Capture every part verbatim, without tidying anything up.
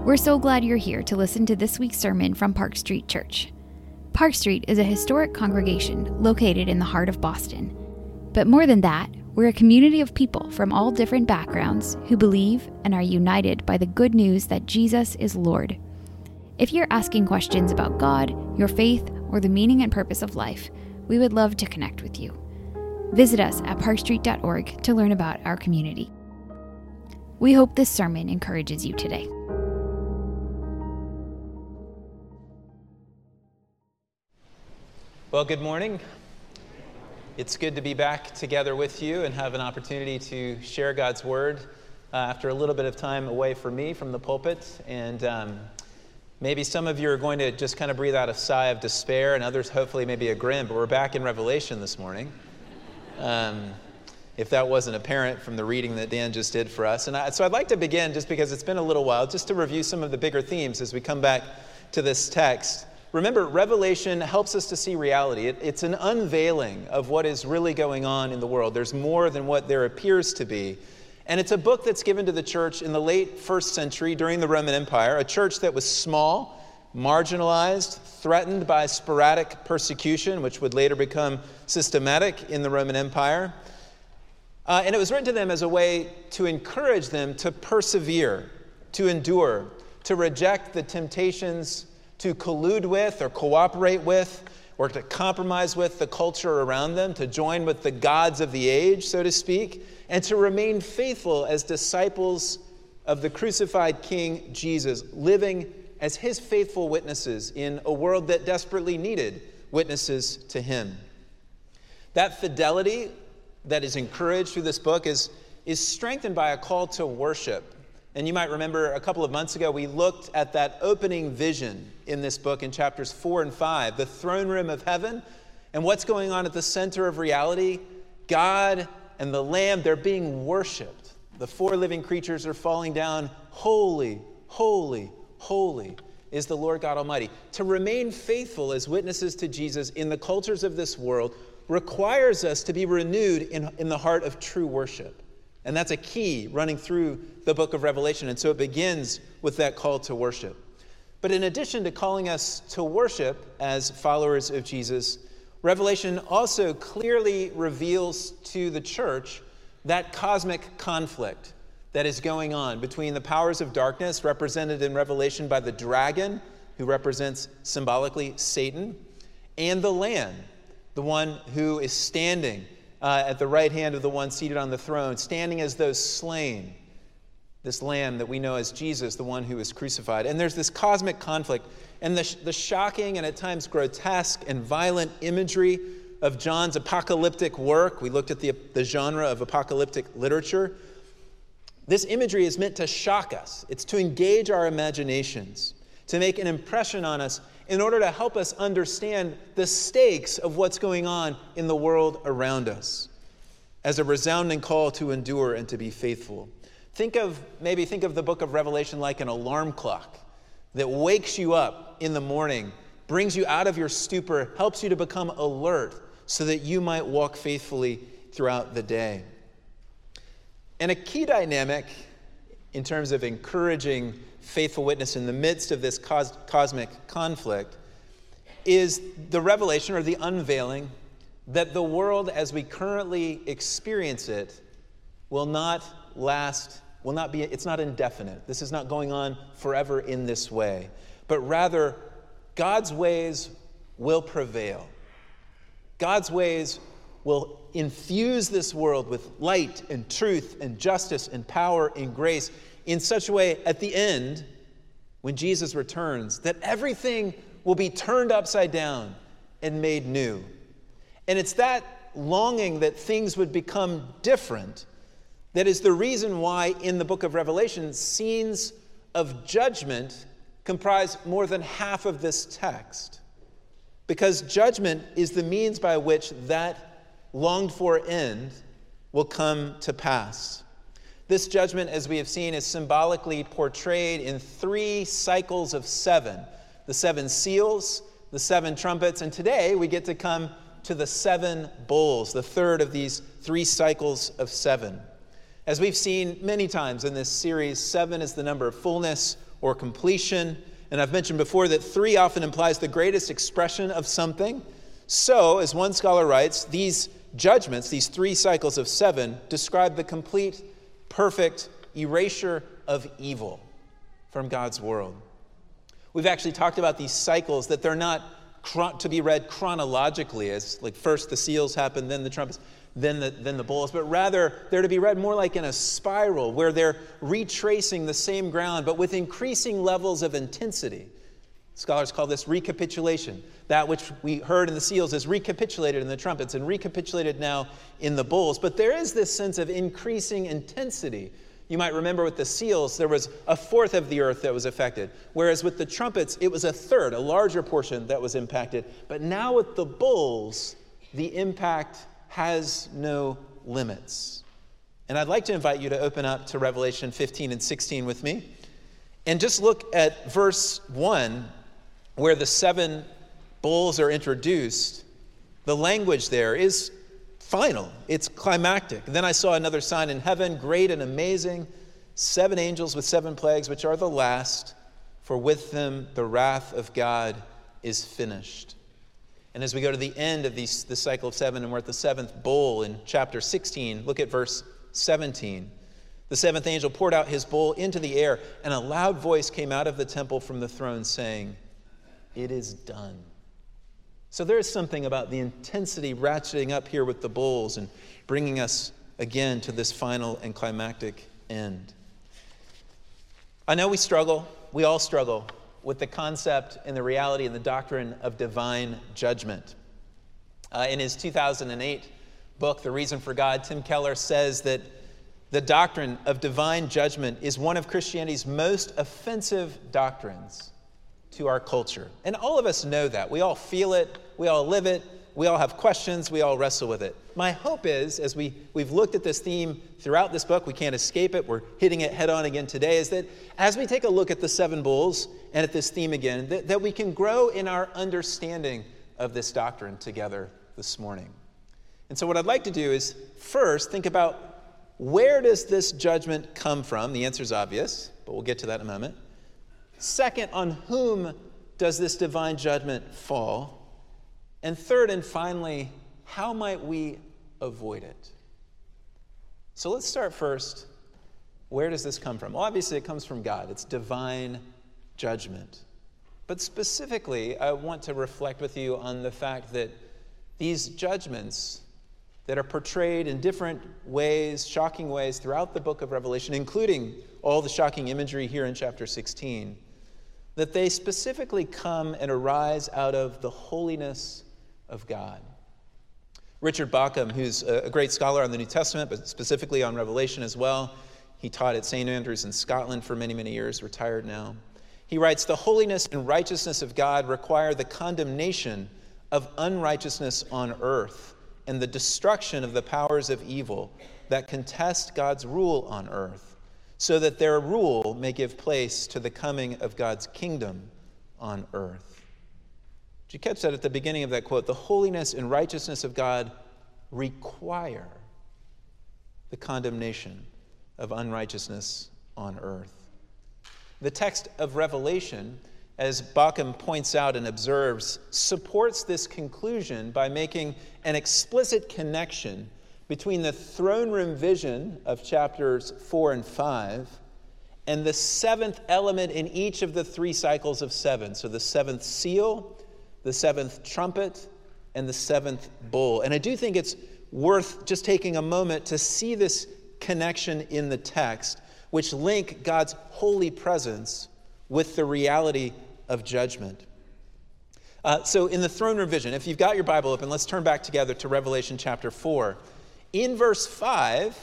We're so glad you're here to listen to this week's sermon from Park Street Church. Park Street is a historic congregation located in the heart of Boston. But more than that, we're a community of people from all different backgrounds who believe and are united by the good news that Jesus is Lord. If you're asking questions about God, your faith, or the meaning and purpose of life, we would love to connect with you. Visit us at park street dot org to learn about our community. We hope this sermon encourages you today. Well, good morning. It's good to be back together with you and have an opportunity to share God's Word uh, after a little bit of time away from me, from the pulpit. And um, maybe some of you are going to just kind of breathe out a sigh of despair, and others hopefully maybe a grin, but we're back in Revelation this morning. Um, if that wasn't apparent from the reading that Dan just did for us. And I, so I'd like to begin, just because it's been a little while, just to review some of the bigger themes as we come back to this text. Remember, Revelation helps us to see reality. It, it's an unveiling of what is really going on in the world. There's more than what there appears to be. And it's a book that's given to the church in the late first century during the Roman Empire, a church that was small, marginalized, threatened by sporadic persecution, which would later become systematic in the Roman Empire. Uh, and it was written to them as a way to encourage them to persevere, to endure, to reject the temptations to collude with or cooperate with or to compromise with the culture around them, to join with the gods of the age, so to speak, and to remain faithful as disciples of the crucified King Jesus, living as his faithful witnesses in a world that desperately needed witnesses to him. That fidelity that is encouraged through this book is, is strengthened by a call to worship. And you might remember a couple of months ago, we looked at that opening vision in this book in chapters four and five, the throne room of heaven, and what's going on at the center of reality. God and the Lamb, they're being worshiped. The four living creatures are falling down. Holy, holy, holy is the Lord God Almighty. To remain faithful as witnesses to Jesus in the cultures of this world requires us to be renewed in, in the heart of true worship. And that's a key running through the book of Revelation. And so it begins with that call to worship. But in addition to calling us to worship as followers of Jesus, Revelation also clearly reveals to the church that cosmic conflict that is going on between the powers of darkness, represented in Revelation by the dragon, who represents symbolically Satan, and the Lamb, the one who is standing Uh, at the right hand of the one seated on the throne, standing as those slain, this Lamb that we know as Jesus, the one who was crucified. And there's this cosmic conflict, and the, sh- the shocking and at times grotesque and violent imagery of John's apocalyptic work. We looked at the, the genre of apocalyptic literature. This imagery is meant to shock us. It's to engage our imaginations, to make an impression on us in order to help us understand the stakes of what's going on in the world around us, as a resounding call to endure and to be faithful. Think of, maybe think of the book of Revelation like an alarm clock that wakes you up in the morning, brings you out of your stupor, helps you to become alert so that you might walk faithfully throughout the day. And a key dynamic in terms of encouraging faithful witness in the midst of this cos- cosmic conflict is the revelation or the unveiling that the world as we currently experience it will not last, will not be, it's not indefinite. This is not going on forever in this way, but rather God's ways will prevail. God's ways will infuse this world with light and truth and justice and power and grace in such a way at the end, when Jesus returns, that everything will be turned upside down and made new. And it's that longing that things would become different that is the reason why in the book of Revelation, scenes of judgment comprise more than half of this text. Because judgment is the means by which that longed-for end will come to pass. This judgment, as we have seen, is symbolically portrayed in three cycles of seven. The seven seals, the seven trumpets, and today we get to come to the seven bowls, the third of these three cycles of seven. As we've seen many times in this series, seven is the number of fullness or completion. And I've mentioned before that three often implies the greatest expression of something. So, as one scholar writes, these judgments, these three cycles of seven, describe the complete, perfect erasure of evil from God's world. We've actually talked about these cycles, that they're not chron- to be read chronologically, as like first the seals happen, then the trumpets, then the, then the bowls, but rather they're to be read more like in a spiral where they're retracing the same ground, but with increasing levels of intensity. Scholars call this recapitulation. That which we heard in the seals is recapitulated in the trumpets and recapitulated now in the bowls. But there is this sense of increasing intensity. You might remember with the seals, there was a fourth of the earth that was affected, whereas with the trumpets, it was a third, a larger portion that was impacted. But now with the bowls, the impact has no limits. And I'd like to invite you to open up to Revelation fifteen and sixteen with me, and just look at verse one, where the seven bowls are introduced. The language there is final. It's climactic. Then I saw another sign in heaven, great and amazing, seven angels with seven plagues, which are the last, for with them the wrath of God is finished. And as we go to the end of these, the cycle of seven, and we're at the seventh bowl in chapter sixteen, look at verse seventeen. The seventh angel poured out his bowl into the air, and a loud voice came out of the temple from the throne saying, "It is done." So there is something about the intensity ratcheting up here with the bowls and bringing us again to this final and climactic end. I know we struggle, we all struggle, with the concept and the reality and the doctrine of divine judgment. Uh, in his two thousand eight book, The Reason for God, Tim Keller says that the doctrine of divine judgment is one of Christianity's most offensive doctrines to our culture. And all of us know that. We all feel it. We all live it. We all have questions. We all wrestle with it. My hope is, as we, we've looked at this theme throughout this book, we can't escape it. We're hitting it head on again today, is that as we take a look at the seven bowls and at this theme again, that, that we can grow in our understanding of this doctrine together this morning. And so what I'd like to do is first think about, where does this judgment come from? The answer is obvious, but we'll get to that in a moment. Second, on whom does this divine judgment fall? And third and finally, how might we avoid it? So let's start first. Where does this come from? Well, obviously it comes from God. It's divine judgment. But specifically, I want to reflect with you on the fact that these judgments that are portrayed in different ways, shocking ways, throughout the book of Revelation, including all the shocking imagery here in chapter sixteen, that they specifically come and arise out of the holiness of God. Richard Bauckham, who's a great scholar on the New Testament, but specifically on Revelation as well, he taught at Saint Andrews in Scotland for many, many years, retired now. He writes, "The holiness and righteousness of God require the condemnation of unrighteousness on earth and the destruction of the powers of evil that contest God's rule on earth, so that their rule may give place to the coming of God's kingdom on earth." Did you catch that at the beginning of that quote? The holiness and righteousness of God require the condemnation of unrighteousness on earth. The text of Revelation, as Bauckham points out and observes, supports this conclusion by making an explicit connection between the throne room vision of chapters four and five and the seventh element in each of the three cycles of seven. So the seventh seal, the seventh trumpet, and the seventh bowl. And I do think it's worth just taking a moment to see this connection in the text, which link God's holy presence with the reality of judgment. Uh, so in the throne room vision, if you've got your Bible open, let's turn back together to Revelation chapter four. In verse five,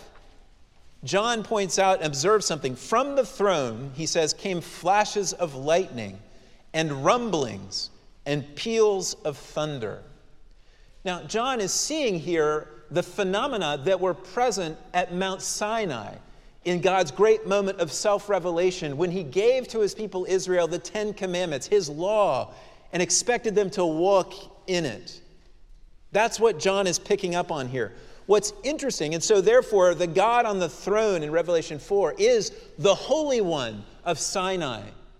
John points out and observes something. From the throne, he says, came flashes of lightning and rumblings and peals of thunder. Now, John is seeing here the phenomena that were present at Mount Sinai in God's great moment of self-revelation when he gave to his people Israel the Ten Commandments, his law, and expected them to walk in it. That's what John is picking up on here. What's interesting, and so therefore the God on the throne in Revelation four is the Holy One of Sinai,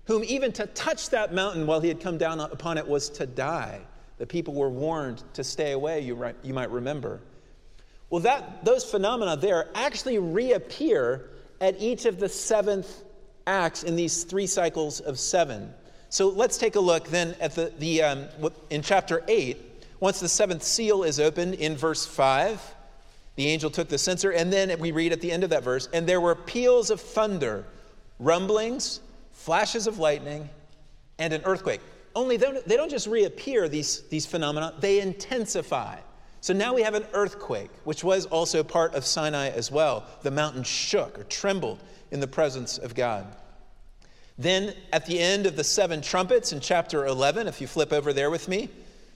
whom even to touch that mountain while he had come down upon it was to die. The people were warned to stay away, you, right, you might remember. Well, that those phenomena there actually reappear at each of the seventh acts in these three cycles of seven. So let's take a look then at the, the um, in chapter eight. Once the seventh seal is opened in verse five, the angel took the censer, and then we read at the end of that verse, and there were peals of thunder, rumblings, flashes of lightning, and an earthquake. Only they don't, they don't just reappear, these, these phenomena, they intensify. So now we have an earthquake, which was also part of Sinai as well. The mountain shook or trembled in the presence of God. Then at the end of the seven trumpets in chapter eleven, if you flip over there with me,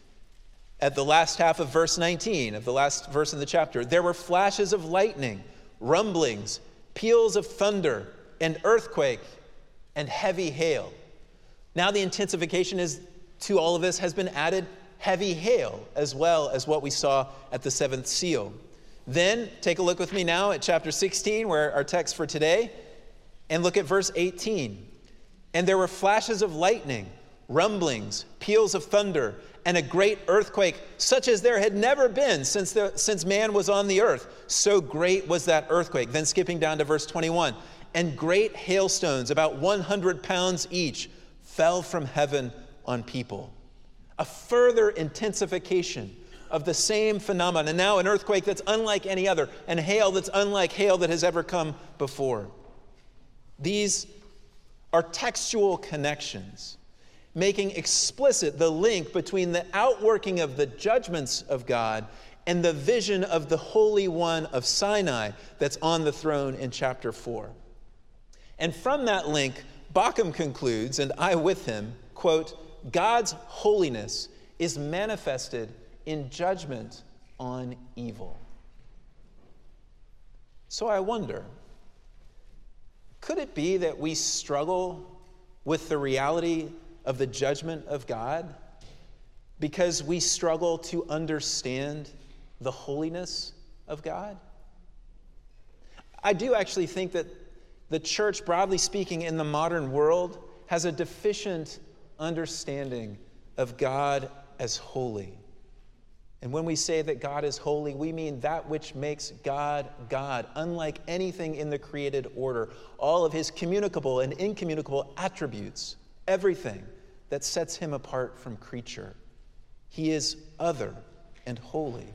at the last half of verse nineteen, of the last verse in the chapter, there were flashes of lightning, rumblings, peals of thunder, and earthquake, and heavy hail. Now the intensification is to all of this has been added heavy hail, as well as what we saw at the seventh seal. Then take a look with me now at chapter sixteen, where our text for today, and look at verse eighteen. And there were flashes of lightning, rumblings, peals of thunder, and a great earthquake, such as there had never been since, the, since man was on the earth. So great was that earthquake. Then skipping down to verse twenty-one. And great hailstones, about one hundred pounds each, fell from heaven on people. A further intensification of the same phenomenon. And now an earthquake that's unlike any other, and hail that's unlike hail that has ever come before. These are textual connections, making explicit the link between the outworking of the judgments of God and the vision of the Holy One of Sinai that's on the throne in chapter four. And from that link, Bauckham concludes, and I with him, quote, God's holiness is manifested in judgment on evil. So I wonder, could it be that we struggle with the reality of the judgment of God because we struggle to understand the holiness of God? I do actually think that the church, broadly speaking, in the modern world has a deficient understanding of God as holy. And when we say that God is holy, we mean that which makes God God, unlike anything in the created order. All of his communicable and incommunicable attributes, everything that sets him apart from creature. He is other and holy.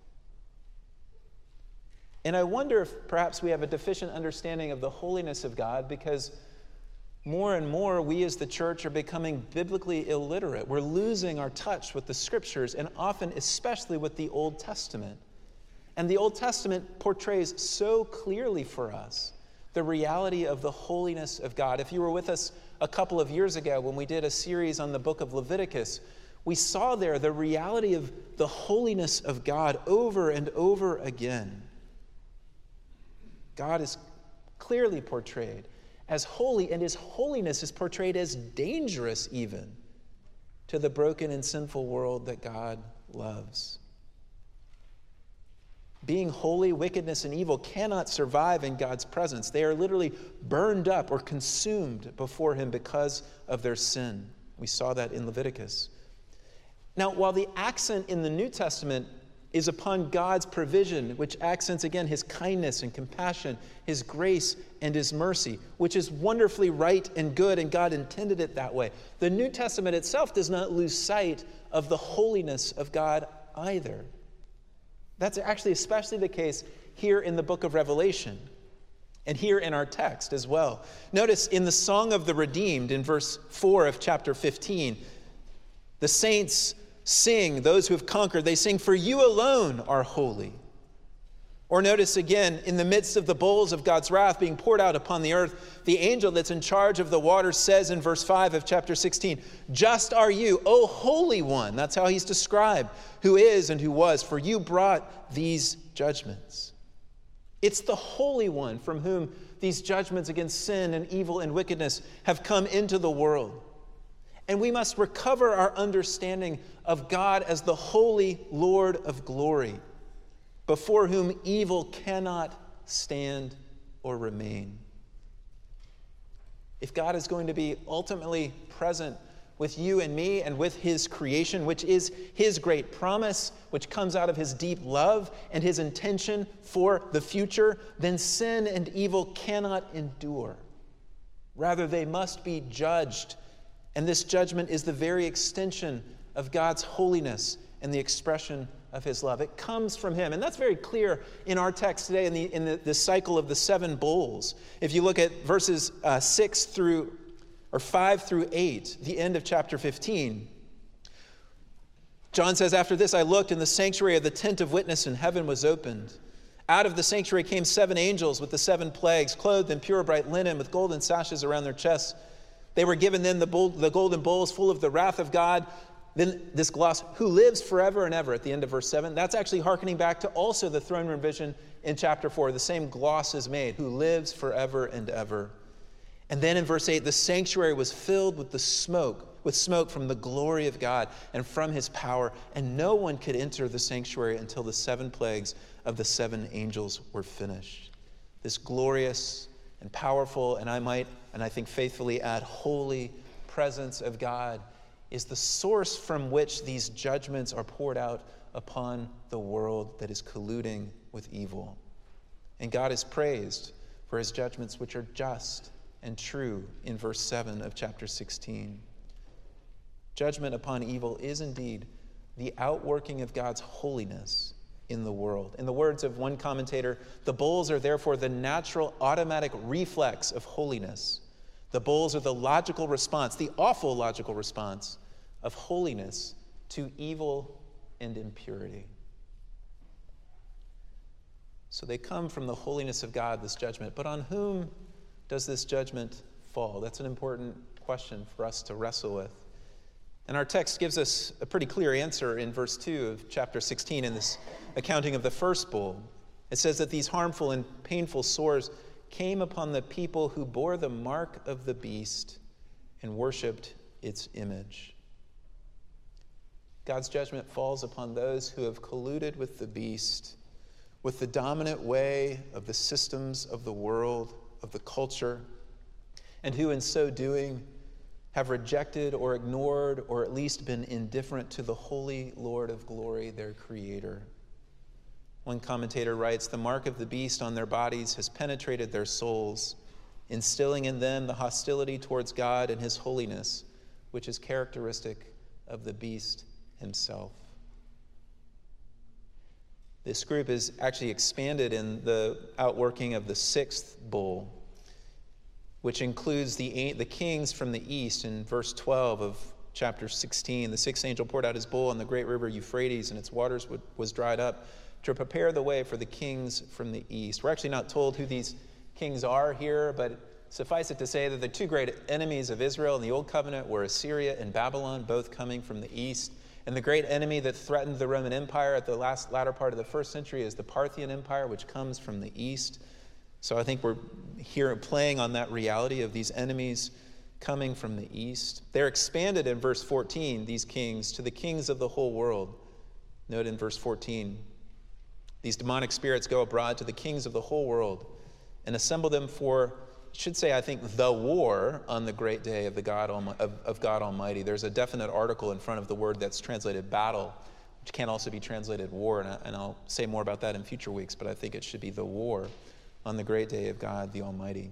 And I wonder if perhaps we have a deficient understanding of the holiness of God because more and more we as the church are becoming biblically illiterate. We're losing our touch with the scriptures, and often especially with the Old Testament. And the Old Testament portrays so clearly for us the reality of the holiness of God. If you were with us a couple of years ago when we did a series on the book of Leviticus, we saw there the reality of the holiness of God over and over again. God is clearly portrayed as holy, and his holiness is portrayed as dangerous even to the broken and sinful world that God loves. Being holy, wickedness, and evil cannot survive in God's presence. They are literally burned up or consumed before him because of their sin. We saw that in Leviticus. Now, while the accent in the New Testament is upon God's provision, which accents again his kindness and compassion, his grace and his mercy, which is wonderfully right and good, and God intended it that way. The New Testament itself does not lose sight of the holiness of God either. That's actually especially the case here in the book of Revelation and here in our text as well. Notice in the Song of the Redeemed in verse four of chapter fifteen, the saints sing, those who have conquered, they sing, "For you alone are holy." Or notice again, in the midst of the bowls of God's wrath being poured out upon the earth, the angel that's in charge of the waters says in verse five of chapter sixteen, "Just are you, O Holy One." That's how he's described, who is and who was, for you brought these judgments. It's the Holy One from whom these judgments against sin and evil and wickedness have come into the world. And we must recover our understanding of God as the holy Lord of glory, before whom evil cannot stand or remain. if God is going to be ultimately present with you and me and with his creation, which is his great promise, which comes out of his deep love and his intention for the future, then sin and evil cannot endure. Rather, they must be judged. And this judgment is the very extension of God's holiness and the expression of his love. It comes from him. And that's very clear in our text today in the, in the, the cycle of the seven bowls. If you look at verses uh, six through, or five through eight, the end of chapter fifteen, John says, after this I looked, and the sanctuary of the tent of witness in heaven was opened. Out of the sanctuary came seven angels with the seven plagues, clothed in pure bright linen, with golden sashes around their chests. They were given then the, bowl, the golden bowls full of the wrath of God. Then this gloss, who lives forever and ever, at the end of verse seven. That's actually hearkening back to also the throne room vision in chapter four. The same gloss is made, who lives forever and ever. And then in verse eight, the sanctuary was filled with the smoke, with smoke from the glory of God and from his power. And no one could enter the sanctuary until the seven plagues of the seven angels were finished. This glorious and powerful, and I might, and I think faithfully add, holy presence of God is the source from which these judgments are poured out upon the world that is colluding with evil. And God is praised for his judgments, which are just and true, in verse seven of chapter sixteen. Judgment upon evil is indeed the outworking of God's holiness in the world. In the words of one commentator, the bowls are therefore the natural automatic reflex of holiness. The bowls are the logical response, the awful logical response of holiness to evil and impurity. So they come from the holiness of God, this judgment. But on whom does this judgment fall? That's an important question for us to wrestle with. And our text gives us a pretty clear answer in verse two of chapter sixteen in this accounting of the first bowl. It says that these harmful and painful sores came upon the people who bore the mark of the beast and worshipped its image. God's judgment falls upon those who have colluded with the beast, with the dominant way of the systems of the world, of the culture, and who in so doing have rejected or ignored or at least been indifferent to the holy Lord of glory, their creator. One commentator writes, the mark of the beast on their bodies has penetrated their souls, instilling in them the hostility towards God and his holiness, which is characteristic of the beast himself. This group is actually expanded in the outworking of the sixth bowl, which includes the, the kings from the east in verse twelve of chapter sixteen. The sixth angel poured out his bowl on the great river Euphrates, and its waters would, was dried up to prepare the way for the kings from the east. We're actually not told who these kings are here, but suffice it to say that the two great enemies of Israel in the Old Covenant were Assyria and Babylon, both coming from the east. And the great enemy that threatened the Roman Empire at the last latter part of the first century is the Parthian Empire, which comes from the east. So I think we're here playing on that reality of these enemies coming from the east. They're expanded in verse fourteen, these kings, to the kings of the whole world. Note in verse fourteen, these demonic spirits go abroad to the kings of the whole world and assemble them for, I should say, I think, the war on the great day of, the God, Almi- of, of God Almighty. There's a definite article in front of the word that's translated battle, which can also be translated war, and, I, and I'll say more about that in future weeks, but I think it should be the war on the great day of God the Almighty.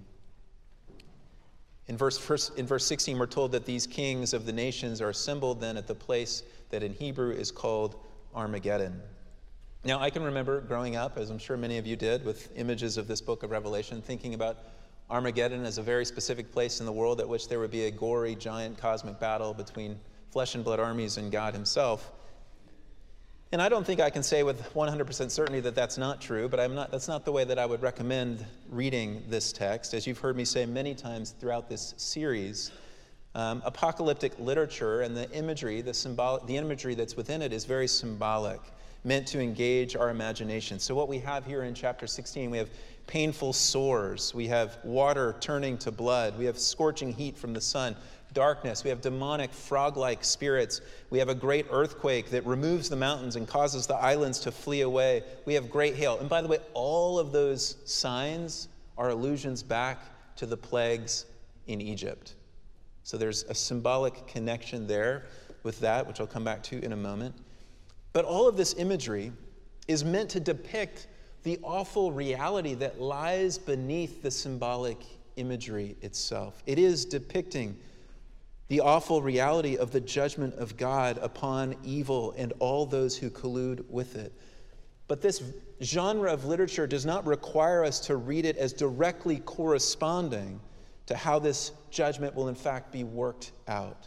In verse, first, in verse sixteen, we're told that these kings of the nations are assembled then at the place that in Hebrew is called Armageddon. Now, I can remember growing up, as I'm sure many of you did, with images of this book of Revelation, thinking about Armageddon as a very specific place in the world at which there would be a gory, giant cosmic battle between flesh and blood armies and God himself. And I don't think I can say with one hundred percent certainty that that's not true, but I'm not, that's not the way that I would recommend reading this text. As you've heard me say many times throughout this series, um, apocalyptic literature and the imagery, the, symbolic, the imagery that's within it is very symbolic, meant to engage our imagination. So what we have here in chapter sixteen, we have painful sores, we have water turning to blood, we have scorching heat from the sun, darkness, we have demonic frog-like spirits, we have a great earthquake that removes the mountains and causes the islands to flee away, we have great hail. And by the way, all of those signs are allusions back to the plagues in Egypt. So there's a symbolic connection there with that, which I'll come back to in a moment. But all of this imagery is meant to depict the awful reality that lies beneath the symbolic imagery itself. It is depicting the awful reality of the judgment of God upon evil and all those who collude with it. But this genre of literature does not require us to read it as directly corresponding to how this judgment will in fact be worked out.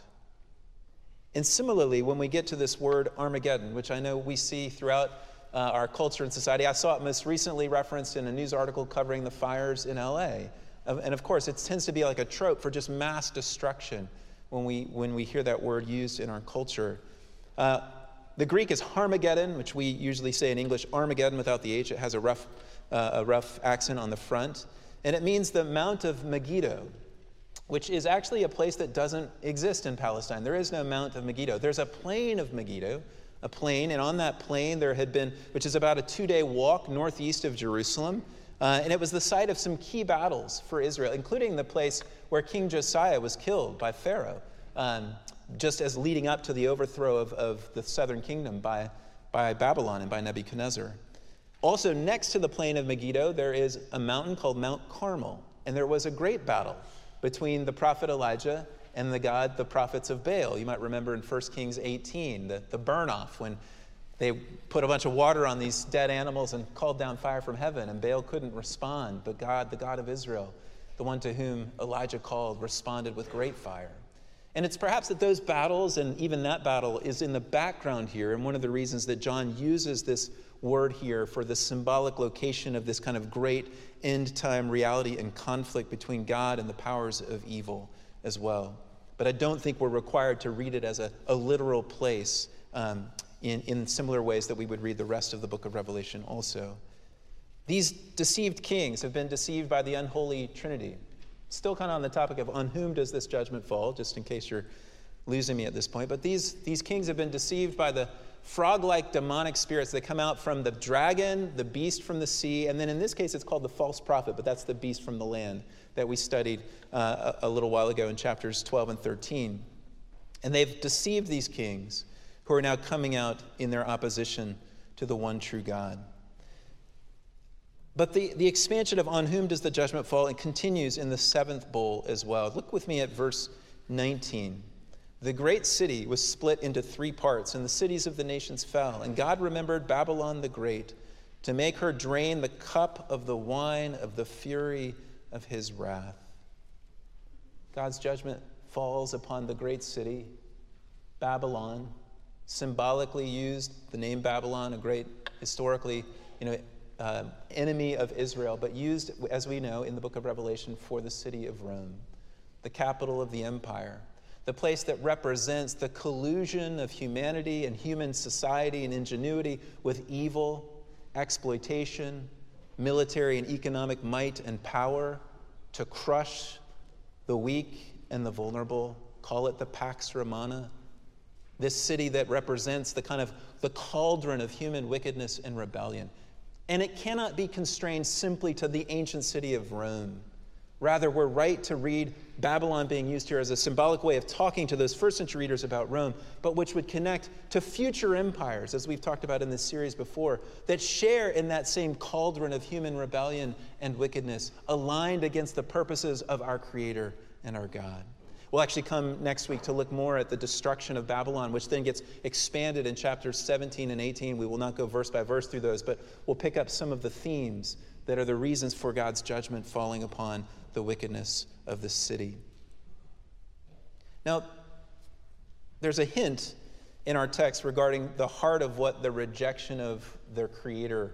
And similarly, when we get to this word Armageddon, which I know we see throughout uh, our culture and society, I saw it most recently referenced in a news article covering the fires in L A. And of course, it tends to be like a trope for just mass destruction when we when we hear that word used in our culture. Uh, the Greek is Harmageddon, which we usually say in English Armageddon without the H. It has a rough, uh, a rough accent on the front. And it means the Mount of Megiddo, which is actually a place that doesn't exist in Palestine. There is no Mount of Megiddo. There's a plain of Megiddo, a plain, and on that plain there had been, which is about a two-day walk northeast of Jerusalem, uh, and it was the site of some key battles for Israel, including the place where King Josiah was killed by Pharaoh, um, just as leading up to the overthrow of, of the southern kingdom by, by Babylon and by Nebuchadnezzar. Also, next to the plain of Megiddo, there is a mountain called Mount Carmel, and there was a great battle between the prophet Elijah and the god, the prophets of Baal. You might remember in First Kings eighteen, the, the burn-off, when they put a bunch of water on these dead animals and called down fire from heaven, and Baal couldn't respond, but God, the God of Israel, the one to whom Elijah called, responded with great fire. And it's perhaps that those battles, and even that battle, is in the background here, and one of the reasons that John uses this word here for the symbolic location of this kind of great end-time reality and conflict between God and the powers of evil as well. But I don't think we're required to read it as a, a literal place um, in, in similar ways that we would read the rest of the book of Revelation also. These deceived kings have been deceived by the unholy Trinity. Still kind of on the topic of on whom does this judgment fall, just in case you're losing me at this point. But these, these kings have been deceived by the frog-like demonic spirits that come out from the dragon, the beast from the sea, and then in this case it's called the false prophet, but that's the beast from the land that we studied uh, a, a little while ago in chapters twelve and thirteen. And they've deceived these kings who are now coming out in their opposition to the one true God. But the, the expansion of on whom does the judgment fall, it continues in the seventh bowl as well. Look with me at verse nineteen. The great city was split into three parts, and the cities of the nations fell. And God remembered Babylon the Great to make her drain the cup of the wine of the fury of his wrath. God's judgment falls upon the great city, Babylon, symbolically used, the name Babylon, a great historically, you know, uh, enemy of Israel, but used, as we know, in the book of Revelation for the city of Rome, the capital of the empire. The place that represents the collusion of humanity and human society and ingenuity with evil, exploitation, military and economic might and power to crush the weak and the vulnerable. Call it the Pax Romana. This city that represents the kind of the cauldron of human wickedness and rebellion. And it cannot be constrained simply to the ancient city of Rome. Rather, we're right to read Babylon being used here as a symbolic way of talking to those first century readers about Rome, but which would connect to future empires, as we've talked about in this series before, that share in that same cauldron of human rebellion and wickedness, aligned against the purposes of our Creator and our God. We'll actually come next week to look more at the destruction of Babylon, which then gets expanded in chapters seventeen and eighteen. We will not go verse by verse through those, but we'll pick up some of the themes that are the reasons for God's judgment falling upon the wickedness of the city. Now, there's a hint in our text regarding the heart of what the rejection of their Creator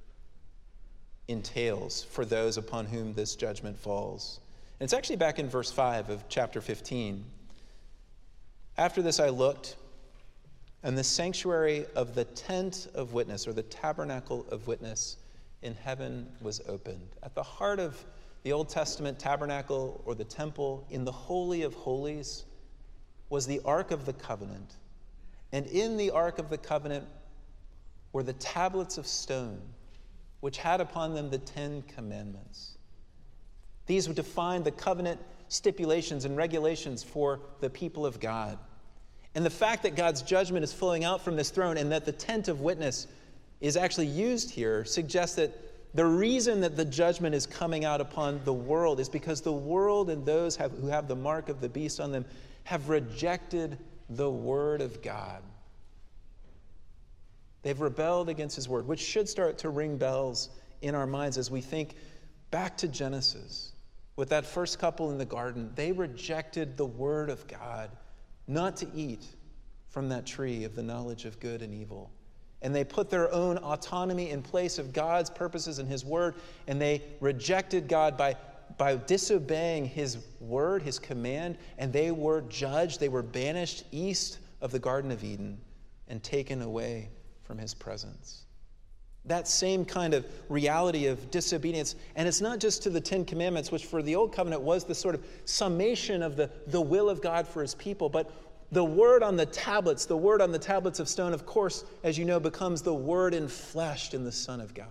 entails for those upon whom this judgment falls. And it's actually back in verse five of chapter fifteen. After this I looked, and the sanctuary of the tent of witness, or the tabernacle of witness, in heaven was opened. At the heart of the Old Testament tabernacle, or the temple, in the Holy of Holies, was the Ark of the Covenant. And in the Ark of the Covenant were the tablets of stone, which had upon them the Ten Commandments. These would define the covenant stipulations and regulations for the people of God. And the fact that God's judgment is flowing out from this throne and that the tent of witness is actually used here suggests that the reason that the judgment is coming out upon the world is because the world and those have, who have the mark of the beast on them have rejected the word of God. They've rebelled against his word, which should start to ring bells in our minds as we think back to Genesis. With that first couple in the garden, they rejected the word of God, not to eat from that tree of the knowledge of good and evil. And they put their own autonomy in place of God's purposes and his word, and they rejected God by, by disobeying his word, his command, and they were judged, they were banished east of the Garden of Eden and taken away from his presence. That same kind of reality of disobedience, and it's not just to the Ten Commandments, which for the Old Covenant was the sort of summation of the, the will of God for his people, but the word on the tablets, the word on the tablets of stone, of course, as you know, becomes the word enfleshed in the Son of God.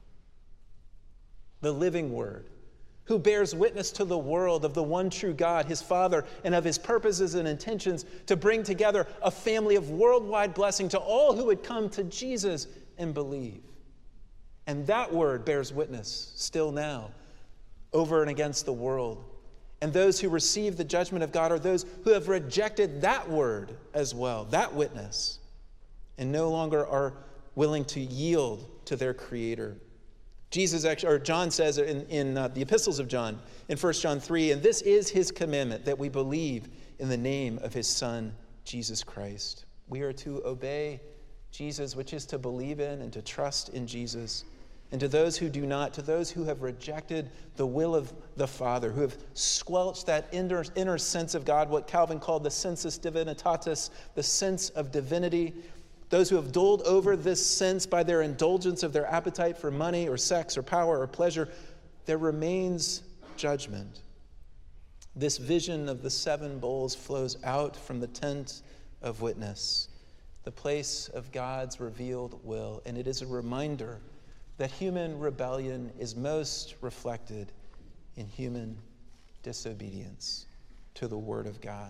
The living word, who bears witness to the world of the one true God, his Father, and of his purposes and intentions to bring together a family of worldwide blessing to all who would come to Jesus and believe. And that word bears witness still now over and against the world. And those who receive the judgment of God are those who have rejected that word as well, that witness, and no longer are willing to yield to their Creator. Jesus actually, or John says in, in uh, the epistles of John, in First John three, and this is his commandment, that we believe in the name of his Son, Jesus Christ. We are to obey Jesus, which is to believe in and to trust in Jesus. And to those who do not, to those who have rejected the will of the Father, who have squelched that inner, inner sense of God, what Calvin called the sensus divinitatis, the sense of divinity, those who have doled over this sense by their indulgence of their appetite for money or sex or power or pleasure, there remains judgment. This vision of the seven bowls flows out from the tent of witness, the place of God's revealed will, and it is a reminder that human rebellion is most reflected in human disobedience to the word of God.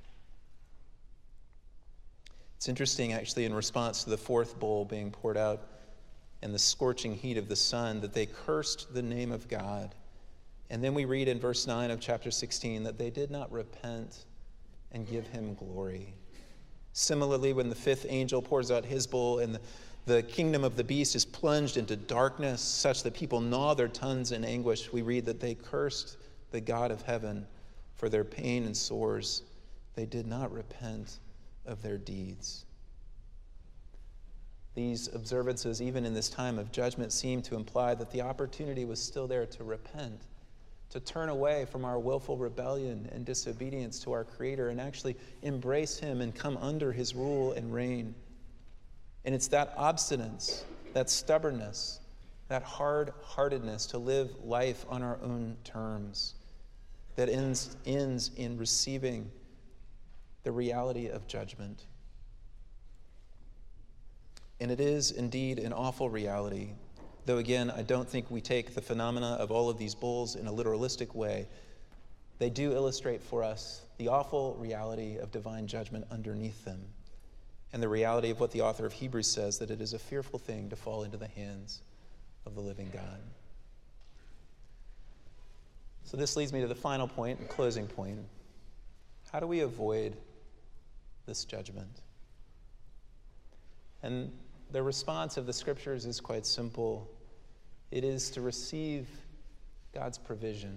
It's interesting, actually, in response to the fourth bowl being poured out and the scorching heat of the sun, that they cursed the name of God. And then we read in verse nine of chapter sixteen that they did not repent and give him glory. Similarly, when the fifth angel pours out his bowl and the The kingdom of the beast is plunged into darkness such that people gnaw their tongues in anguish, we read that they cursed the God of heaven for their pain and sores. They did not repent of their deeds. These observances, even in this time of judgment, seem to imply that the opportunity was still there to repent, to turn away from our willful rebellion and disobedience to our Creator and actually embrace him and come under his rule and reign. And it's that obstinance, that stubbornness, that hard-heartedness to live life on our own terms that ends, ends in receiving the reality of judgment. And it is indeed an awful reality, though again, I don't think we take the phenomena of all of these bowls in a literalistic way. They do illustrate for us the awful reality of divine judgment underneath them, and the reality of what the author of Hebrews says, that it is a fearful thing to fall into the hands of the living God. So this leads me to the final point and closing point. How do we avoid this judgment? And the response of the scriptures is quite simple. It is to receive God's provision.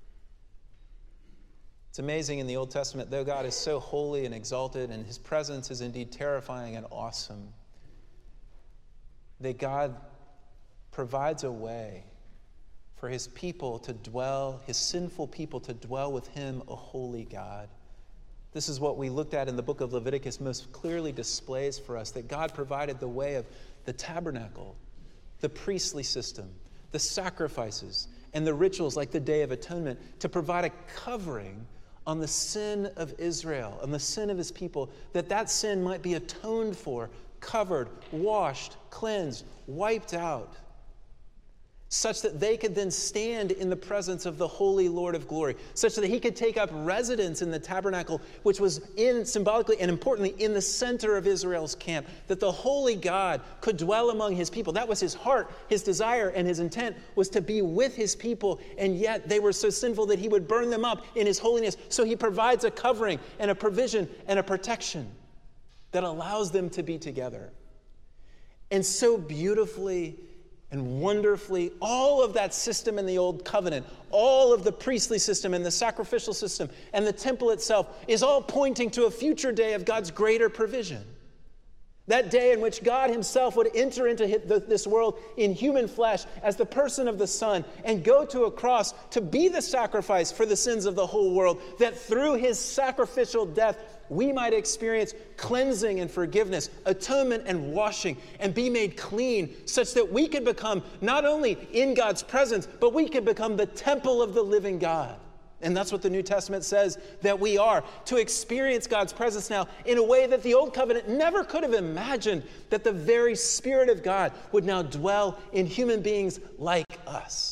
It's amazing in the Old Testament, though God is so holy and exalted, and his presence is indeed terrifying and awesome, that God provides a way for his people to dwell, his sinful people to dwell with him, a holy God. This is what we looked at in the book of Leviticus most clearly displays for us, that God provided the way of the tabernacle, the priestly system, the sacrifices, and the rituals like the Day of Atonement to provide a covering on the sin of Israel, on the sin of his people, that that sin might be atoned for, covered, washed, cleansed, wiped out. such that they could then stand in the presence of the Holy Lord of Glory, such that he could take up residence in the tabernacle, which was in symbolically and importantly in the center of Israel's camp, that the holy God could dwell among his people. That was his heart, his desire, and his intent was to be with his people, and yet they were so sinful that he would burn them up in his holiness. So he provides a covering and a provision and a protection that allows them to be together. And so beautifully and wonderfully, all of that system in the Old Covenant, all of the priestly system and the sacrificial system and the temple itself is all pointing to a future day of God's greater provision. That day in which God himself would enter into this world in human flesh as the person of the Son and go to a cross to be the sacrifice for the sins of the whole world, that through his sacrificial death, we might experience cleansing and forgiveness, atonement and washing, and be made clean such that we could become not only in God's presence, but we could become the temple of the living God. And that's what the New Testament says that we are, to experience God's presence now in a way that the Old Covenant never could have imagined, that the very Spirit of God would now dwell in human beings like us.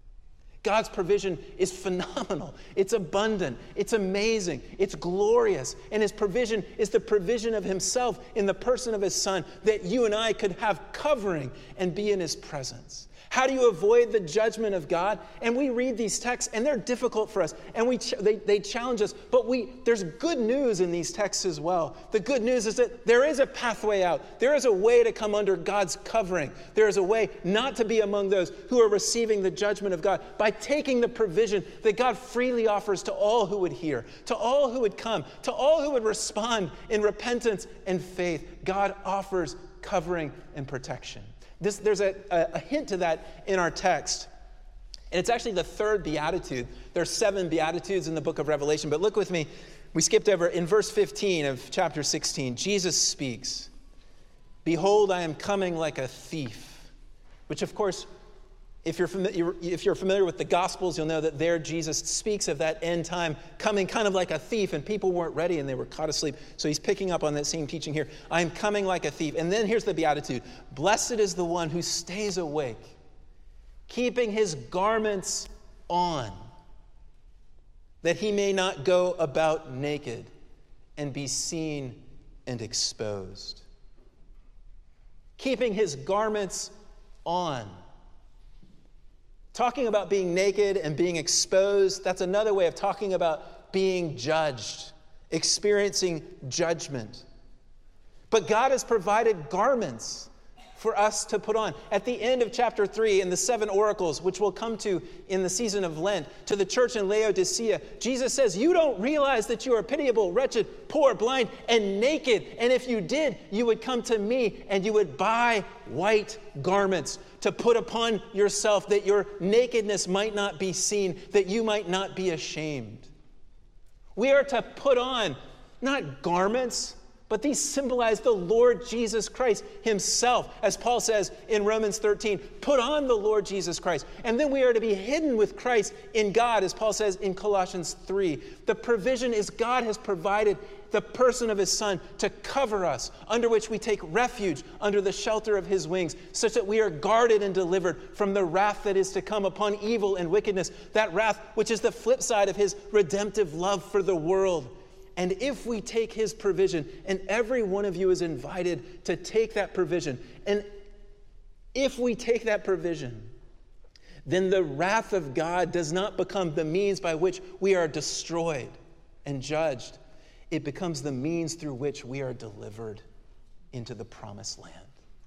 God's provision is phenomenal. It's abundant. It's amazing. It's glorious. And his provision is the provision of himself in the person of his Son, that you and I could have covering and be in his presence. How do you avoid the judgment of God? And we read these texts, and they're difficult for us, and we ch- they, they challenge us. But we there's good news in these texts as well. The good news is that there is a pathway out. There is a way to come under God's covering. There is a way not to be among those who are receiving the judgment of God by taking the provision that God freely offers to all who would hear, to all who would come, to all who would respond in repentance and faith. God offers covering and protection. This, there's a, a hint to that in our text. And it's actually the third beatitude. There are seven beatitudes in the book of Revelation. But look with me. We skipped over in verse fifteen of chapter sixteen. Jesus speaks, "Behold, I am coming like a thief." Which, of course, if you're, familiar, if you're familiar with the Gospels, you'll know that there Jesus speaks of that end time coming kind of like a thief, and people weren't ready and they were caught asleep. So he's picking up on that same teaching here. I am coming like a thief. And then here's the beatitude. Blessed is the one who stays awake, keeping his garments on, that he may not go about naked and be seen and exposed. Keeping his garments on. Talking about being naked and being exposed, that's another way of talking about being judged, experiencing judgment. But God has provided garments for us to put on. At the end of chapter three, in the seven oracles, which we'll come to in the season of Lent, to the church in Laodicea, Jesus says, you don't realize that you are pitiable, wretched, poor, blind, and naked. And if you did, you would come to me and you would buy white garments to put upon yourself, that your nakedness might not be seen, that you might not be ashamed. We are to put on not garments, but these symbolize the Lord Jesus Christ himself. As Paul says in Romans thirteen, put on the Lord Jesus Christ. And then we are to be hidden with Christ in God, as Paul says in Colossians three. The provision is God has provided the person of his Son to cover us, under which we take refuge under the shelter of his wings, such that we are guarded and delivered from the wrath that is to come upon evil and wickedness, that wrath which is the flip side of his redemptive love for the world. And if we take his provision, and every one of you is invited to take that provision, and if we take that provision, then the wrath of God does not become the means by which we are destroyed and judged. It becomes the means through which we are delivered into the promised land.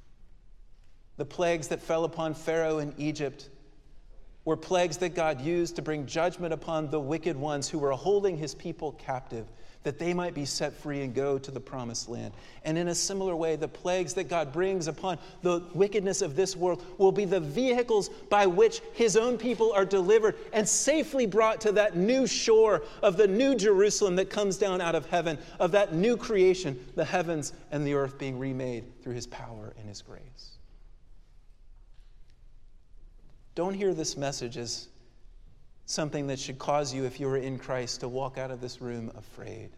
The plagues that fell upon Pharaoh in Egypt were plagues that God used to bring judgment upon the wicked ones who were holding his people captive, that they might be set free and go to the promised land. And in a similar way, the plagues that God brings upon the wickedness of this world will be the vehicles by which his own people are delivered and safely brought to that new shore of the new Jerusalem that comes down out of heaven, of that new creation, the heavens and the earth being remade through his power and his grace. Don't hear this message as something that should cause you, if you are in Christ, to walk out of this room afraid.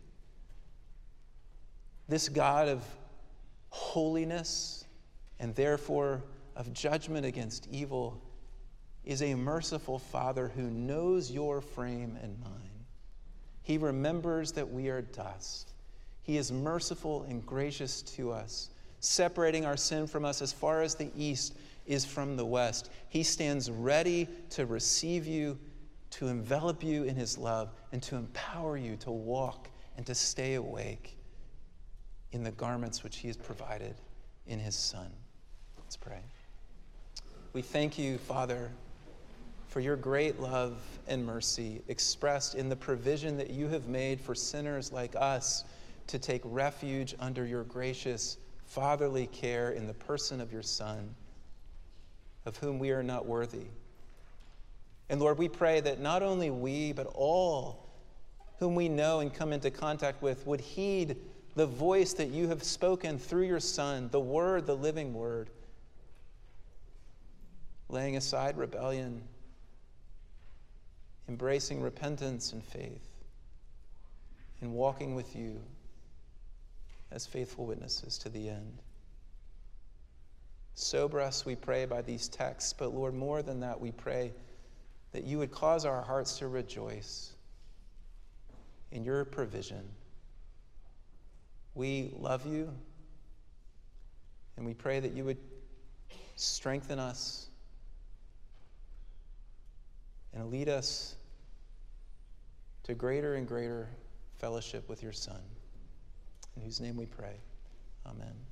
This God of holiness and therefore of judgment against evil is a merciful Father who knows your frame and mine. He remembers that we are dust. He is merciful and gracious to us, separating our sin from us as far as the east is from the west. He stands ready to receive you, to envelop you in his love, and to empower you to walk and to stay awake in the garments which he has provided in his Son. Let's pray. We thank you, Father, for your great love and mercy expressed in the provision that you have made for sinners like us to take refuge under your gracious fatherly care in the person of your Son, of whom we are not worthy. And Lord, we pray that not only we, but all whom we know and come into contact with would heed the voice that you have spoken through your Son, the Word, the living Word, laying aside rebellion, embracing repentance and faith, and walking with you as faithful witnesses to the end. Sober us, we pray, by these texts, but Lord, more than that, we pray that you would cause our hearts to rejoice in your provision. We love you, and we pray that you would strengthen us and lead us to greater and greater fellowship with your Son, in whose name we pray. Amen.